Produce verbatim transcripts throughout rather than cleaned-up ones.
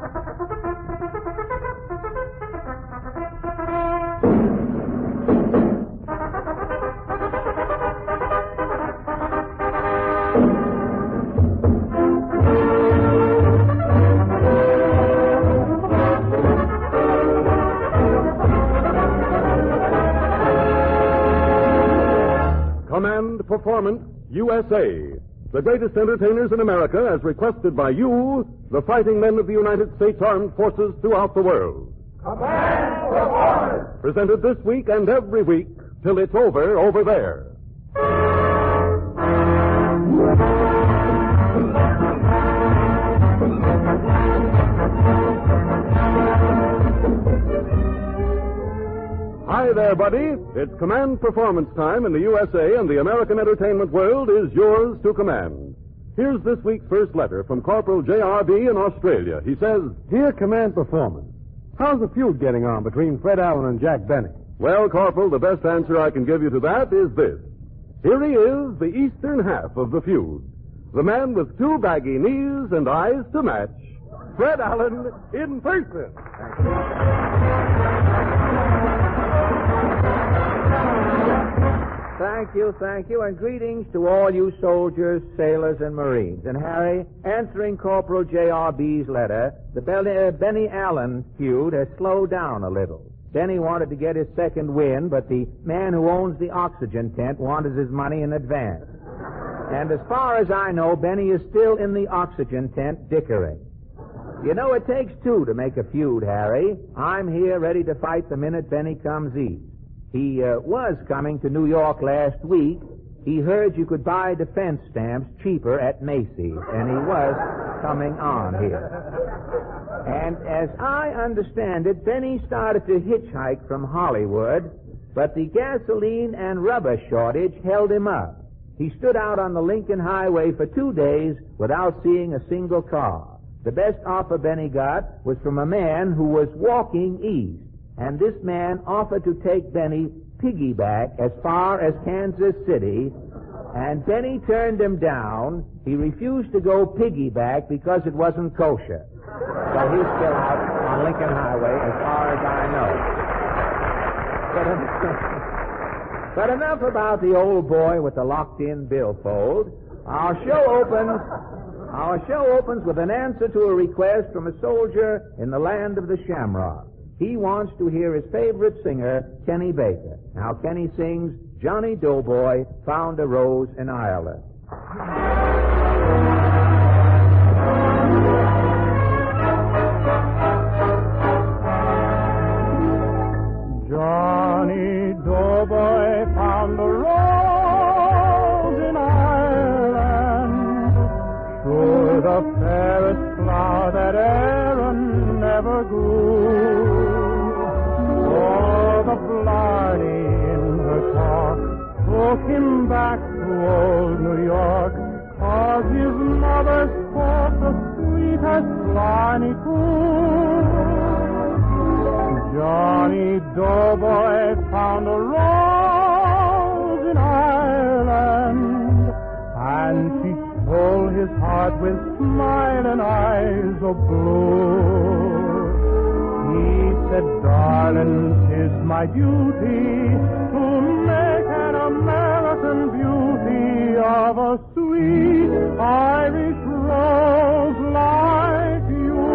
Command Performance U S A. The greatest entertainers in America, as requested by you, the fighting men of the United States Armed Forces throughout the world. Command Performance! Presented this week and every week till it's over, over there. Hi there, buddy. It's Command Performance time, and the U S A and the American entertainment world is yours to command. Here's this week's first letter from Corporal J R B in Australia. He says, Dear Command Performance, how's the feud getting on between Fred Allen and Jack Benny? Well, Corporal, the best answer I can give you to that is this. Here he is, the eastern half of the feud. The man with two baggy knees and eyes to match. Fred Allen in person. Thank you, thank you, and greetings to all you soldiers, sailors, and Marines. And Harry, answering Corporal J R B's letter, the Benny, uh, Benny Allen feud has slowed down a little. Benny wanted to get his second win, but the man who owns the oxygen tent wanted his money in advance. And as far as I know, Benny is still in the oxygen tent dickering. You know, it takes two to make a feud, Harry. I'm here ready to fight the minute Benny comes east. He uh, was coming to New York last week. He heard you could buy defense stamps cheaper at Macy's, and he was coming on here. And as I understand it, Benny started to hitchhike from Hollywood, but the gasoline and rubber shortage held him up. He stood out on the Lincoln Highway for two days without seeing a single car. The best offer Benny got was from a man who was walking east. And this man offered to take Benny piggyback as far as Kansas City, and Benny turned him down. He refused to go piggyback because it wasn't kosher. So he's still out on Lincoln Highway as far as I know. But, but enough about the old boy with the locked-in billfold. Our show opens... Our show opens with an answer to a request from a soldier in the land of the Shamrock. He wants to hear his favorite singer, Kenny Baker. Now, Kenny sings, Johnny Doughboy Found a Rose in Ireland. Johnny Doughboy found a rose in Ireland, sure the fairest flower that Aaron never grew. Oh, the Blarney in her talk took him back to old New York, 'cause his mother spoke the sweetest Blarney too. Johnny Doughboy found a rose in Ireland, and she stole his heart with smiling eyes of blue. He said, darling, 'tis my duty to make an American beauty of a sweet Irish rose like you.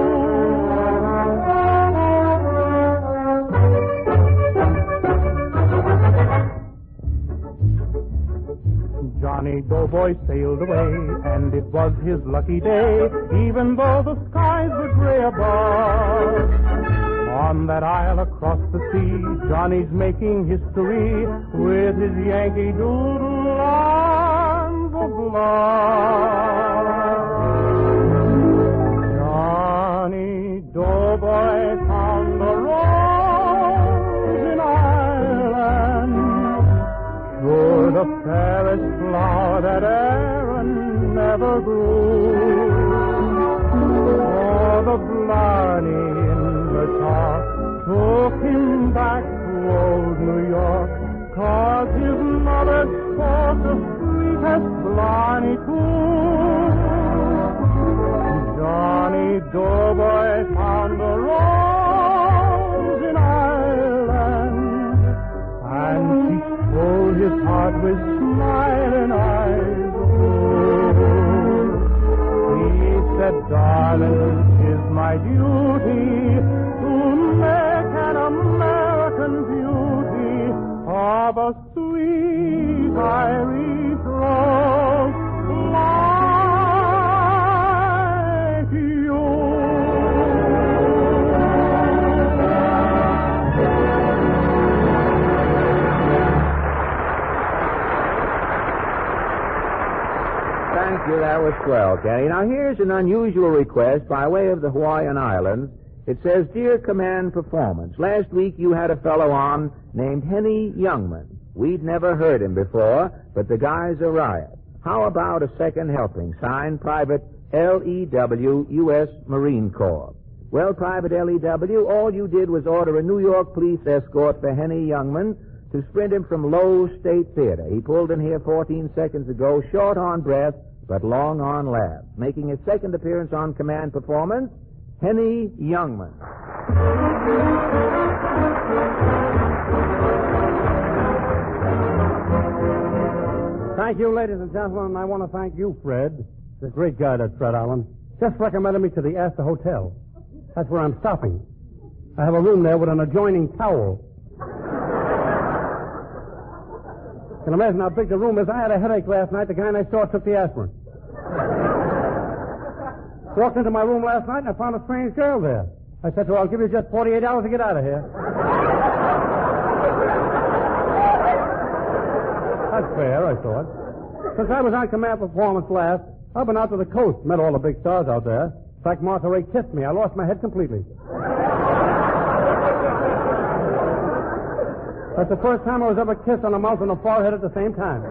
Johnny Doughboy sailed away, and it was his lucky day, even though the skies were gray above. On that isle across the sea, Johnny's making history with his Yankee Doodle arms of love. Johnny Doughboy found a rose in Ireland, sure the fairest flower that Aaron never grew. Oh, the Blarney took him back to old New York, 'cause his mother spoke the sweetest Blarney too. Johnny Doughboy I found a rose in Ireland, and she stole his heart with smiling eyes. Oh, he said, darling, it is my duty to make an American beauty of a sweet Irish rose like you. Thank you. That was swell, Kenny. Now, here's an unusual request by way of the Hawaiian Islands. It says, Dear Command Performance, last week you had a fellow on named Henny Youngman. We'd never heard him before, but the guy's a riot. How about a second helping? Signed, Private L E W, U S Marine Corps. Well, Private L E W, all you did was order a New York police escort for Henny Youngman to sprint him from Lowe's State Theater. He pulled in here fourteen seconds ago, short on breath, but long on laugh. Making his second appearance on Command Performance, Henny Youngman. Thank you, ladies and gentlemen, and I want to thank you, Fred. He's a great guy, that Fred Allen. Just recommended me to the Astor Hotel. That's where I'm stopping. I have a room there with an adjoining towel. You can imagine how big the room is. I had a headache last night. The guy next door took the aspirin. Walked into my room last night and I found a strange girl there. I said to her, I'll give you just forty-eight hours to get out of here. That's fair, I thought. Since I was on Command Performance last, I've been out to the coast, met all the big stars out there. In fact, Martha Ray kissed me. I lost my head completely. That's the first time I was ever kissed on the mouth and the forehead at the same time.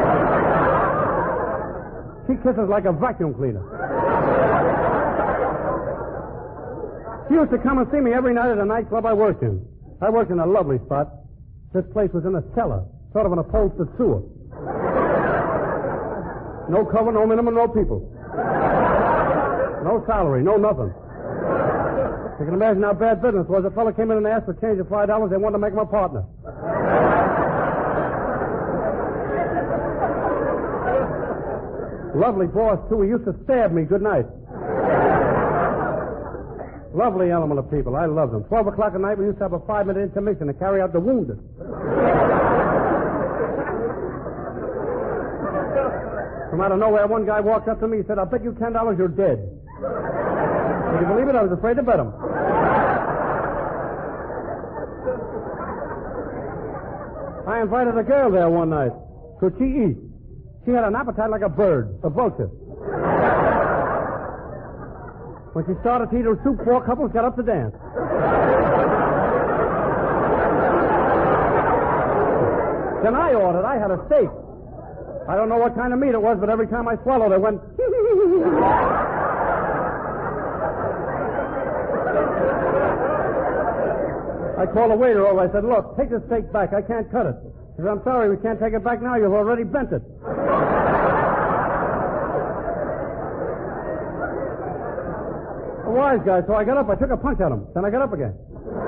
She kisses like a vacuum cleaner. She used to come and see me every night at a nightclub I worked in. I worked in a lovely spot. This place was in a cellar, sort of an upholstered sewer. No cover, no minimum, no people. No salary, no nothing. You can imagine how bad business was. A fellow came in and asked for change of five dollars. They wanted to make him a partner. Lovely boss, too. He used to stab me good night. Lovely element of people. I love them. Twelve o'clock at night, we used to have a five-minute intermission to carry out the wounded. From out of nowhere, one guy walked up to me. He said, I'll bet you ten dollars you're dead. Can you believe it? I was afraid to bet him. I invited a girl there one night. Could she eat? She had an appetite like a bird, a vulture. When she started to eat her soup, four couples got up to dance. Then I ordered. I had a steak. I don't know what kind of meat it was, but every time I swallowed it went... I called the waiter over. I said, look, take the steak back. I can't cut it. He said, I'm sorry, we can't take it back now. You've already bent it. A wise guy, so I got up. I took a punch at him. Then I got up again.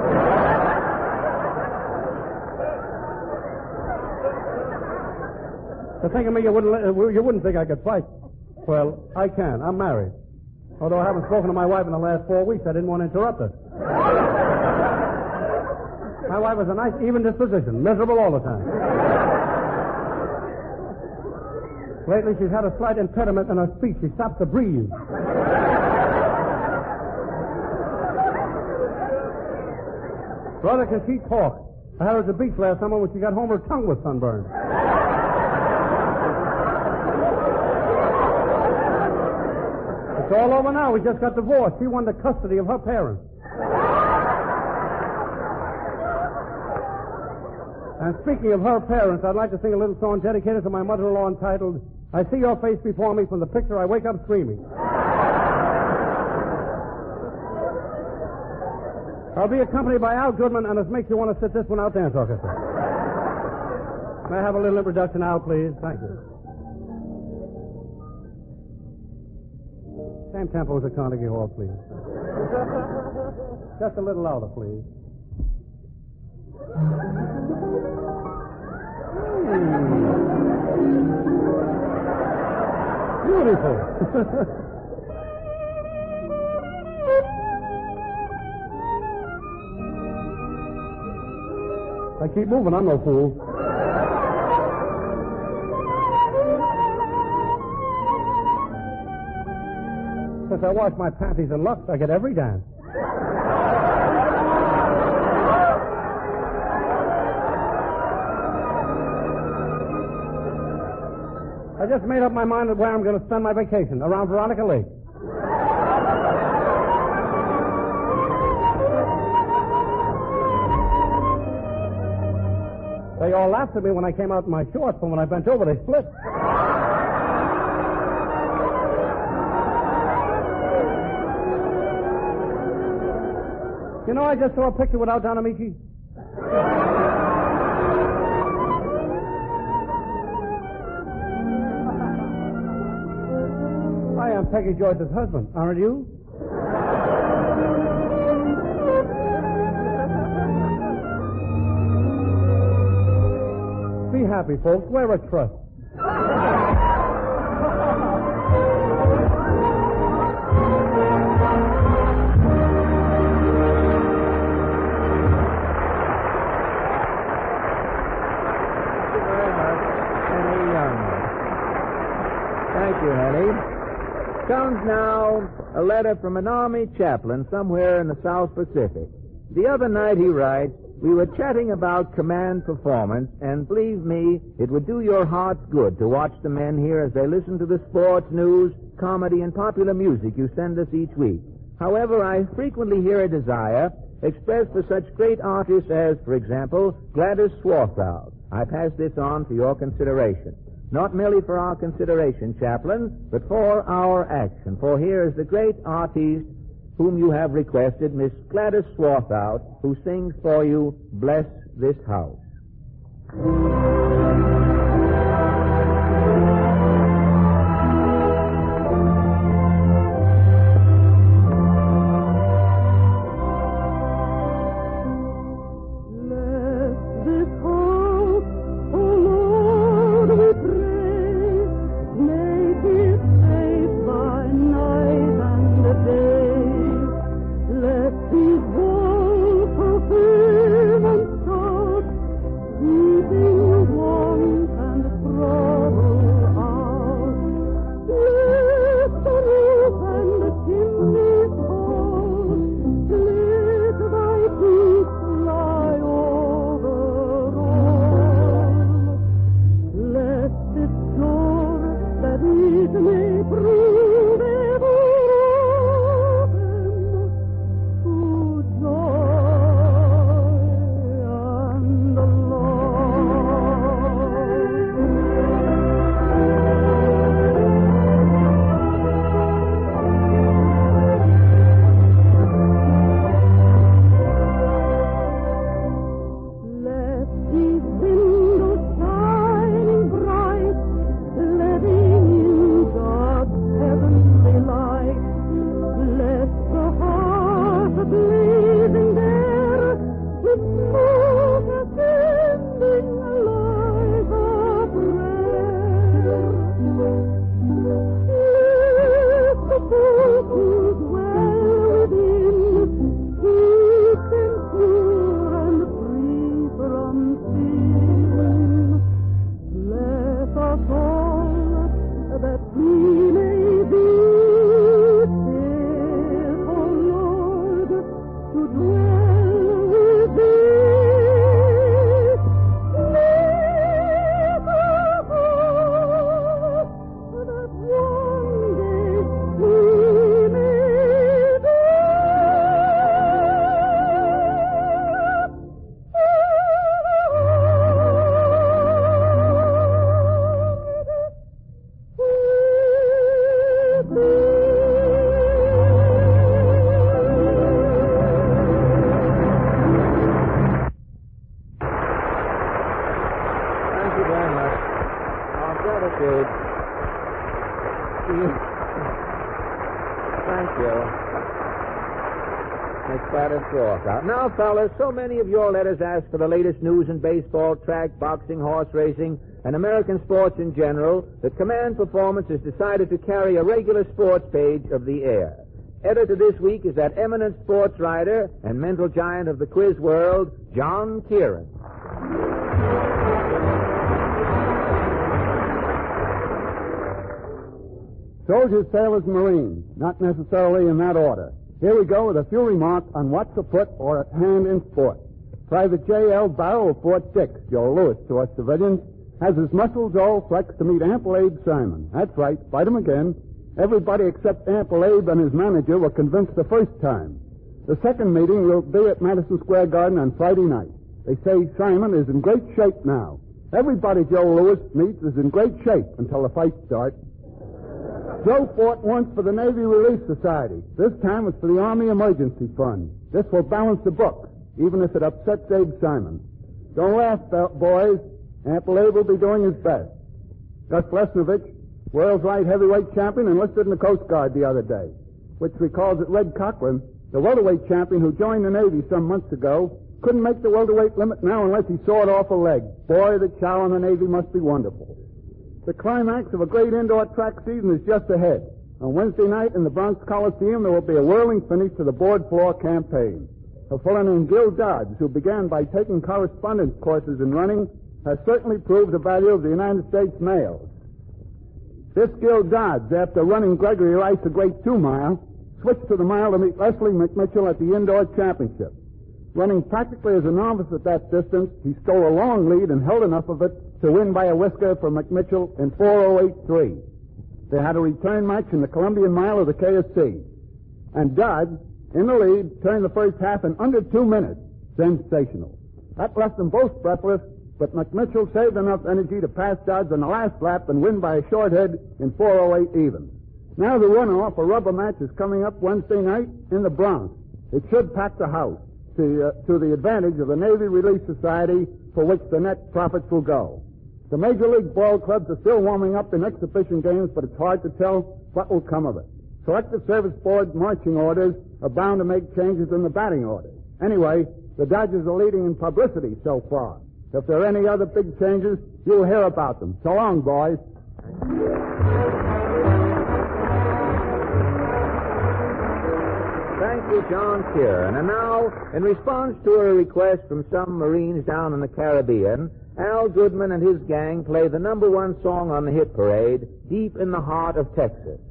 To think of me, you wouldn't, you wouldn't think I could fight. Well, I can. I'm married. Although I haven't spoken to my wife in the last four weeks, I didn't want to interrupt her. My wife was a nice, even disposition, miserable all the time. Lately, she's had a slight impediment in her speech. She stops to breathe. Brother, can she talk? I had her at the beach last summer when she got home, her tongue was sunburned. It's all over now. We just got divorced. She won the custody of her parents. And speaking of her parents, I'd like to sing a little song dedicated to my mother-in-law entitled, I See Your Face Before Me. From the picture, I wake up screaming. I'll be accompanied by Al Goodman, and it makes you want to sit this one out, dance orchestra. May I have a little introduction, Al, please? Thank you. Same tempo as at Carnegie Hall, please. Just a little louder, please. Hmm. Beautiful. I keep moving, I'm no fool. Since I wash my panties in Lux, I get every dance. I just made up my mind where I'm going to spend my vacation, around Veronica Lake. They all laughed at me when I came out in my shorts, but when I bent over, they split. You know, I just saw a picture without Don Amici. I am Peggy Joyce's husband, aren't you? Be happy, folks. Wear a trust. Thank you, Henny. Comes now a letter from an Army chaplain somewhere in the South Pacific. The other night he writes, we were chatting about command performance, and believe me, it would do your hearts good to watch the men here as they listen to the sports, news, comedy, and popular music you send us each week. However, I frequently hear a desire expressed for such great artists as, for example, Gladys Swarthout. I pass this on for your consideration. Not merely for our consideration, Chaplain, but for our action. For here is the great artiste whom you have requested, Miss Gladys Swarthout, who sings for you, Bless This House. Keeping Miss Gladys Walcott. Now, fellas, so many of your letters ask for the latest news in baseball, track, boxing, horse racing, and American sports in general that Command Performance has decided to carry a regular sports page of the air. Editor this week is that eminent sports writer and mental giant of the quiz world, John Kieran. Soldiers, sailors, Marines, not necessarily in that order. Here we go with a few remarks on what's afoot or at hand in sport. Private J L Barrow of Fort Dix, Joe Louis to us civilians, has his muscles all flexed to meet Ample Abe Simon. That's right, fight him again. Everybody except Ample Abe and his manager were convinced the first time. The second meeting will be at Madison Square Garden on Friday night. They say Simon is in great shape now. Everybody Joe Louis meets is in great shape until the fight starts. Joe fought once for the Navy Relief Society. This time it's for the Army Emergency Fund. This will balance the books, even if it upsets Abe Simon. Don't laugh, boys. Ample Abe will be doing his best. Gus Lesnovich, world's light heavyweight champion, enlisted in the Coast Guard the other day, which recalls that Red Cochran, the welterweight champion who joined the Navy some months ago, couldn't make the welterweight limit now unless he sawed off a leg. Boy, the chow in the Navy must be wonderful. The climax of a great indoor track season is just ahead. On Wednesday night in the Bronx Coliseum, there will be a whirling finish to the board floor campaign. A fellow named Gil Dodds, who began by taking correspondence courses in running, has certainly proved the value of the United States mails. This Gil Dodds, after running Gregory Rice a great two-mile, switched to the mile to meet Leslie McMitchell at the indoor championship. Running practically as a novice at that distance, he stole a long lead and held enough of it to win by a whisker for McMitchell in four oh eight three. They had a return match in the Columbian Mile of the K S C. And Dodds, in the lead, turned the first half in under two minutes. Sensational. That left them both breathless, but McMitchell saved enough energy to pass Dodds on the last lap and win by a short head in four oh eight even. Now the runoff, a rubber match, is coming up Wednesday night in the Bronx. It should pack the house to, uh, to the advantage of the Navy Relief Society, for which the net profits will go. The Major League ball clubs are still warming up in exhibition games, but it's hard to tell what will come of it. Selective Service Board marching orders are bound to make changes in the batting orders. Anyway, the Dodgers are leading in publicity so far. If there are any other big changes, you'll hear about them. So long, boys. Thank you, John Kieran. And now, in response to a request from some Marines down in the Caribbean, Al Goodman and his gang play the number one song on the hit parade, Deep in the Heart of Texas.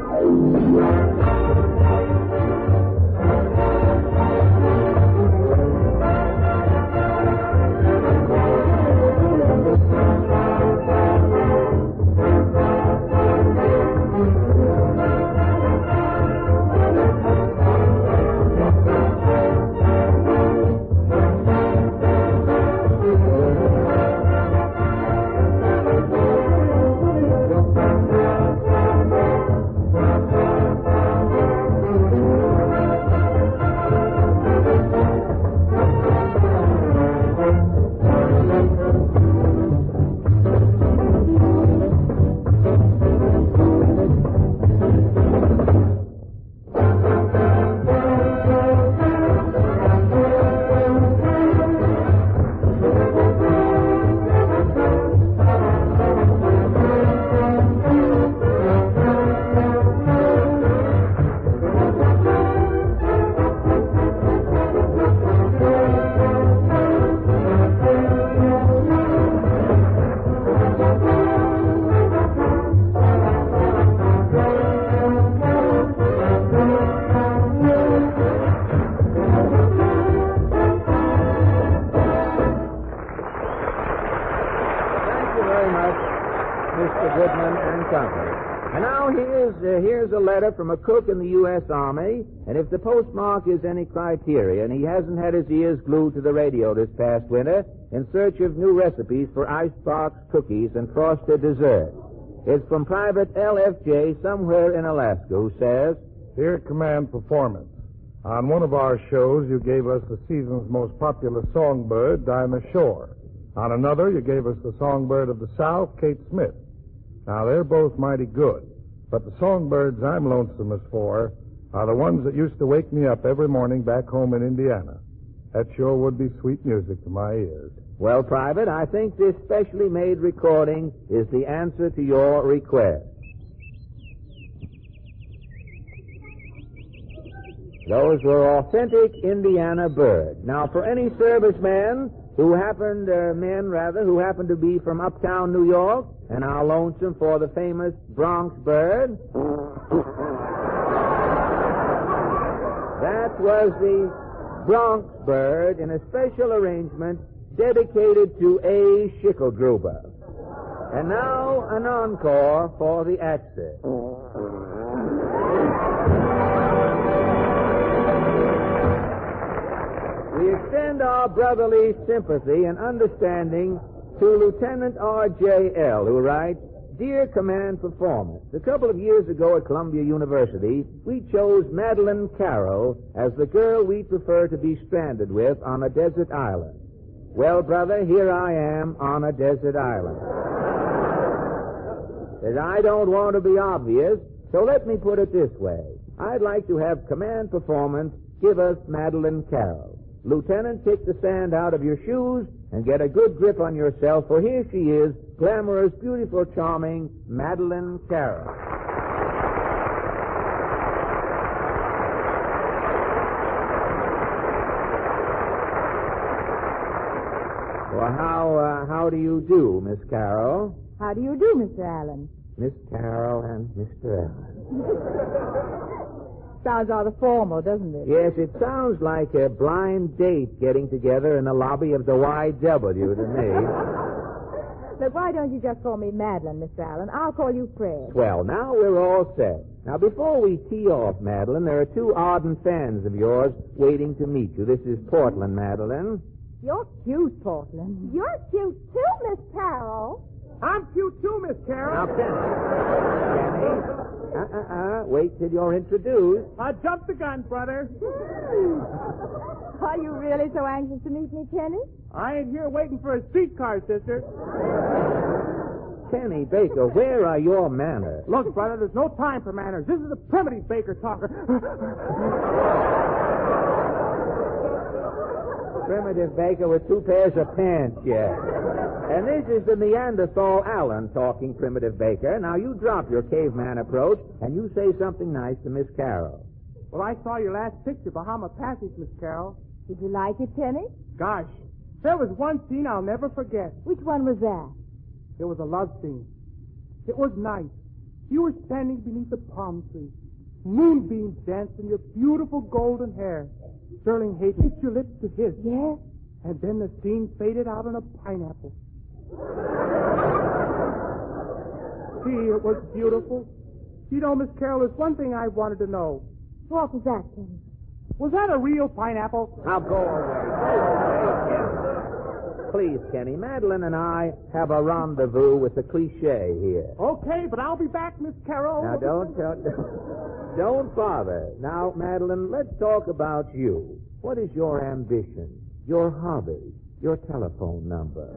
A letter from a cook in the U S Army, and if the postmark is any criterion, he hasn't had his ears glued to the radio this past winter in search of new recipes for icebox cookies and frosted desserts. It's from Private L F J somewhere in Alaska, who says, Dear Command Performance, on one of our shows you gave us the season's most popular songbird, Dinah Shore. On another you gave us the songbird of the South, Kate Smith. Now they're both mighty good. But the songbirds I'm lonesomest for are the ones that used to wake me up every morning back home in Indiana. That sure would be sweet music to my ears. Well, Private, I think this specially made recording is the answer to your request. Those were authentic Indiana birds. Now, for any servicemen who happened, uh, men rather, who happened to be from uptown New York and are lonesome for the famous Bronx bird, that was the Bronx bird in a special arrangement dedicated to A. Schickeldgruber. And now an encore for the Axis. We extend our brotherly sympathy and understanding to Lieutenant R J L, who writes, Dear Command Performance, a couple of years ago at Columbia University, we chose Madeline Carroll as the girl we prefer to be stranded with on a desert island. Well, brother, here I am on a desert island. And I don't want to be obvious, so let me put it this way. I'd like to have Command Performance give us Madeline Carroll. Lieutenant, kick the sand out of your shoes and get a good grip on yourself, for here she is, glamorous, beautiful, charming Madeline Carroll. Well, how uh, how do you do, Miss Carroll? How do you do, Mister Allen? Miss Carroll and Mister Allen. Sounds rather formal, doesn't it? Yes, it sounds like a blind date getting together in the lobby of the Y W to me. Look, why don't you just call me Madeline, Mister Allen? I'll call you Fred. Well, now we're all set. Now, before we tee off, Madeline, there are two ardent fans of yours waiting to meet you. This is Portland, Madeline. You're cute, Portland. You're cute too, Miss Carroll. I'm cute too, Miss Carroll. Now, Penny. Penny. Uh-uh-uh. Wait till you're introduced. I jumped the gun, brother. Are you really so anxious to meet me, Penny? I ain't here waiting for a streetcar, sister. Penny Baker, where are your manners? Look, brother, there's no time for manners. This is the primitive Baker talker. Primitive Baker with two pairs of pants, yes. And this is the Neanderthal Allen talking, Primitive Baker. Now, you drop your caveman approach, and you say something nice to Miss Carroll. Well, I saw your last picture, Bahama Passage, Miss Carroll. Did you like it, Penny? Gosh, there was one scene I'll never forget. Which one was that? It was a love scene. It was night. You were standing beneath a palm tree. Moonbeams danced in your beautiful golden hair. Sterling Hayden kissed your lips to his. Yes. And then the scene faded out on a pineapple. Gee, it was beautiful. You know, Miss Carroll, there's one thing I wanted to know. What was that, Penny? Was that a real pineapple? Now go away. Go away, Kenny. Please, Kenny, Madeline and I have a rendezvous with the cliche here. Okay, but I'll be back, Miss Carroll. Now, don't, don't, don't bother. Now, Madeline, let's talk about you. What is your ambition, your hobby, your telephone number?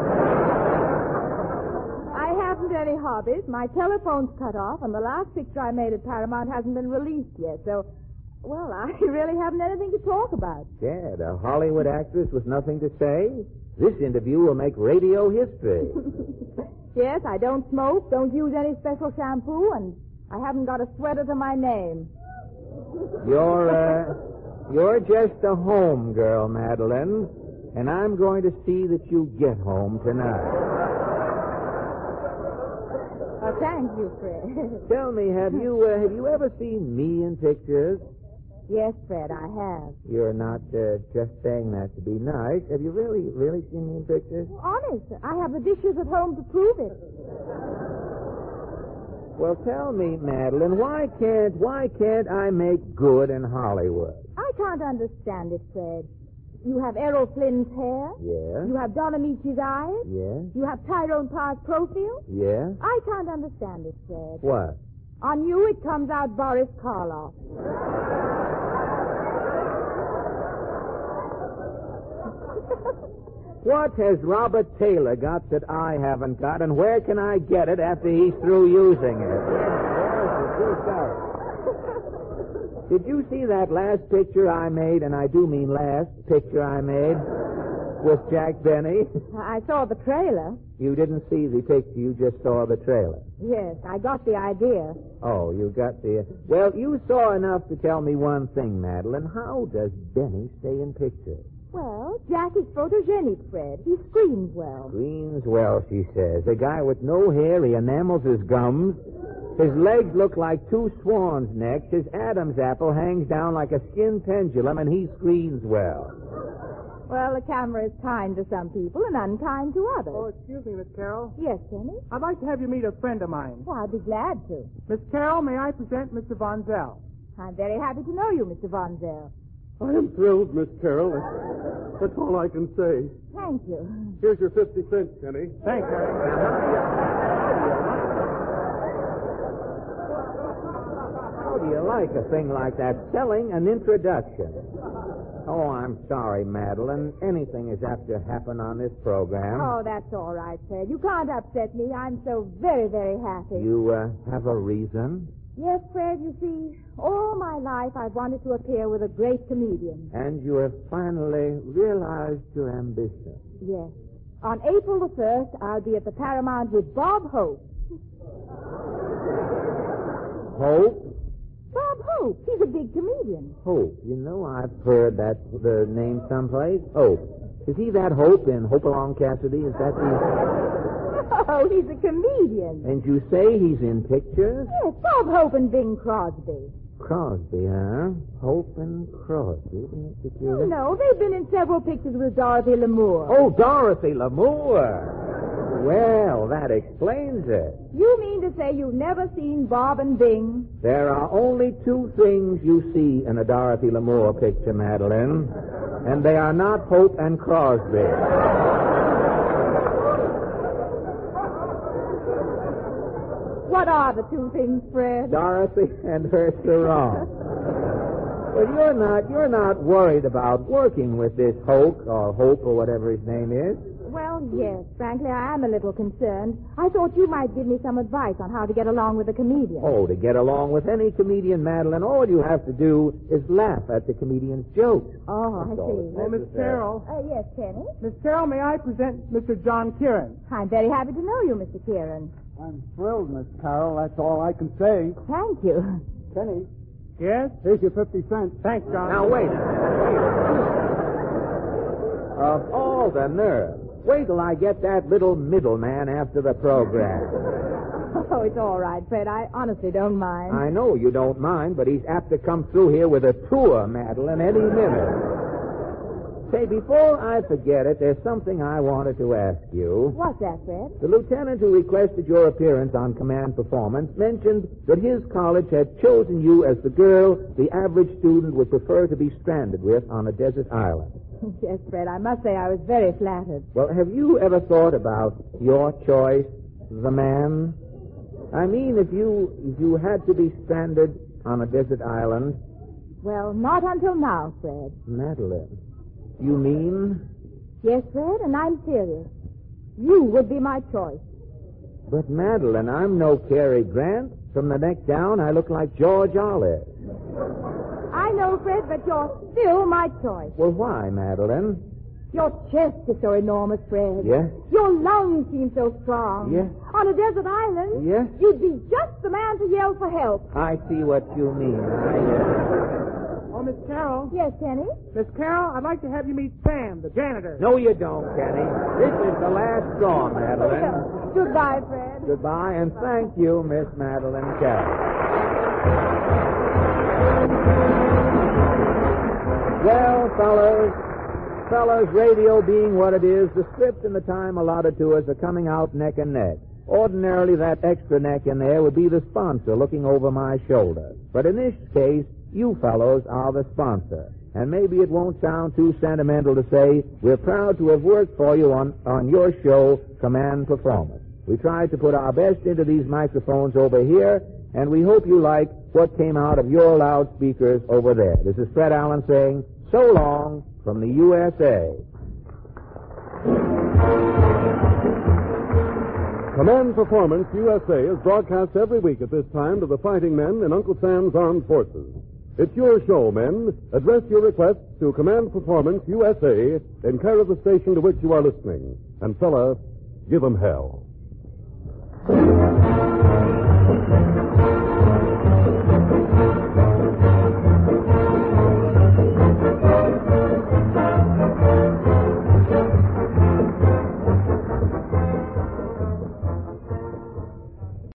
I haven't any hobbies. My telephone's cut off, and the last picture I made at Paramount hasn't been released yet, so, well, I really haven't anything to talk about. Yeah, a Hollywood actress with nothing to say? This interview will make radio history. Yes, I don't smoke, don't use any special shampoo, and I haven't got a sweater to my name. You're, uh, you're just a home girl, Madeline, and I'm going to see that you get home tonight. Oh, thank you, Fred. Tell me, have you, uh, have you ever seen me in pictures? Yes, Fred, I have. You're not uh, just saying that to be nice. Have you really, really seen me in pictures? Honest, I have the dishes at home to prove it. Well, tell me, Madeline, why can't, why can't I make good in Hollywood? I can't understand it, Fred. You have Errol Flynn's hair. Yeah? You have Don Amici's eyes. Yeah? You have Tyrone Parr's profile. Yeah? I can't understand it, Fred. What? On you, it comes out Boris Karloff. What has Robert Taylor got that I haven't got, and where can I get it after he's through using it? Did you see that last picture I made, and I do mean last picture I made, with Jack Benny? I saw the trailer. You didn't see the picture, you just saw the trailer. Yes, I got the idea. Oh, you got the... Well, you saw enough to tell me one thing, Madeline. How does Benny stay in pictures? Well, Jack is photogenic, Fred. He screens well. Screens well, she says. A guy with no hair, he enamels his gums. His legs look like two swans' necks. His Adam's apple hangs down like a skin pendulum, and he screens well. Well, the camera is kind to some people and unkind to others. Oh, excuse me, Miss Carroll. Yes, Penny? I'd like to have you meet a friend of mine. Well, I'd be glad to. Miss Carroll, may I present Mister Von Zell? I'm very happy to know you, Mister Von Zell. I am thrilled, Miss Carroll. That's, that's all I can say. Thank you. Here's your fifty cents, Penny. Thanks, Harry. How do you like a thing like that? Selling an introduction. Oh, I'm sorry, Madeline. Anything is apt to happen on this program. Oh, that's all right, Fred. You can't upset me. I'm so very, very happy. You uh, have a reason? Yes, Fred, you see, all my life I've wanted to appear with a great comedian. And you have finally realized your ambition. Yes. On April the first, I'll be at the Paramount with Bob Hope. Hope? Bob Hope. He's a big comedian. Hope. You know, I've heard that the name someplace. Hope. Is he that Hope in Hope Along Cassidy? Is that the... Oh, he's a comedian. And you say he's in pictures? Yes, Bob Hope and Bing Crosby. Crosby, huh? Hope and Crosby. Oh, no, they've been in several pictures with Dorothy Lamour. Oh, Dorothy Lamour. Well, that explains it. You mean to say you've never seen Bob and Bing? There are only two things you see in a Dorothy Lamour picture, Madeline, and they are not Hope and Crosby. What are the two things, Fred? Dorothy and her sarong. But you're not, you're not worried about working with this Hope, or Hope, or whatever his name is. Well, yes. Frankly, I am a little concerned. I thought you might give me some advice on how to get along with a comedian. Oh, to get along with any comedian, Madeline, all you have to do is laugh at the comedian's jokes. Oh, I see. Oh, Miss Carroll. Uh, yes, Penny? Miss Carroll, may I present Mister John Kieran? I'm very happy to know you, Mister Kieran. I'm thrilled, Miss Carroll. That's all I can say. Thank you. Penny, Yes? here's your fifty cents. Thanks, John. Now, wait a minute. Of all the nerve. Wait till I get that little middleman after the program. Oh, it's all right, Fred. I honestly don't mind. I know you don't mind, but he's apt to come through here with a tour, Madeline, any minute. Say, before I forget it, there's something I wanted to ask you. What's that, Fred? The lieutenant who requested your appearance on Command Performance mentioned that his college had chosen you as the girl the average student would prefer to be stranded with on a desert island. Yes, Fred, I must say I was very flattered. Well, have you ever thought about your choice, the man? I mean, if you if you had to be stranded on a desert island... Well, not until now, Fred. Madeline, you mean... Yes, Fred, and I'm serious. You would be my choice. But, Madeline, I'm no Cary Grant. From the neck down, I look like George Olive. I know, Fred, but you're still my choice. Well, why, Madeline? Your chest is so enormous, Fred. Yes? Your lungs seem so strong. Yes? On a desert island, Yes? you'd be just the man to yell for help. I see what you mean. I, uh... Oh, Miss Carroll. Yes, Kenny? Miss Carroll, I'd like to have you meet Sam, the janitor. No, you don't, Kenny. This is the last straw, Madeline. Goodbye, Fred. Goodbye, and thank you, Miss Madeline Carroll. Well, fellas, fellas, radio being what it is, the script and the time allotted to us are coming out neck and neck. Ordinarily, that extra neck in there would be the sponsor looking over my shoulder. But in this case, you fellows are the sponsor. And maybe it won't sound too sentimental to say we're proud to have worked for you on, on your show, Command Performance. We tried to put our best into these microphones over here, and we hope you like what came out of your loudspeakers over there. This is Fred Allen saying, so long from the U S A. Command Performance U S A is broadcast every week at this time to the fighting men in Uncle Sam's Armed Forces. It's your show, men. Address your requests to Command Performance, U S A, in care of the station to which you are listening. And, fella, give 'em hell.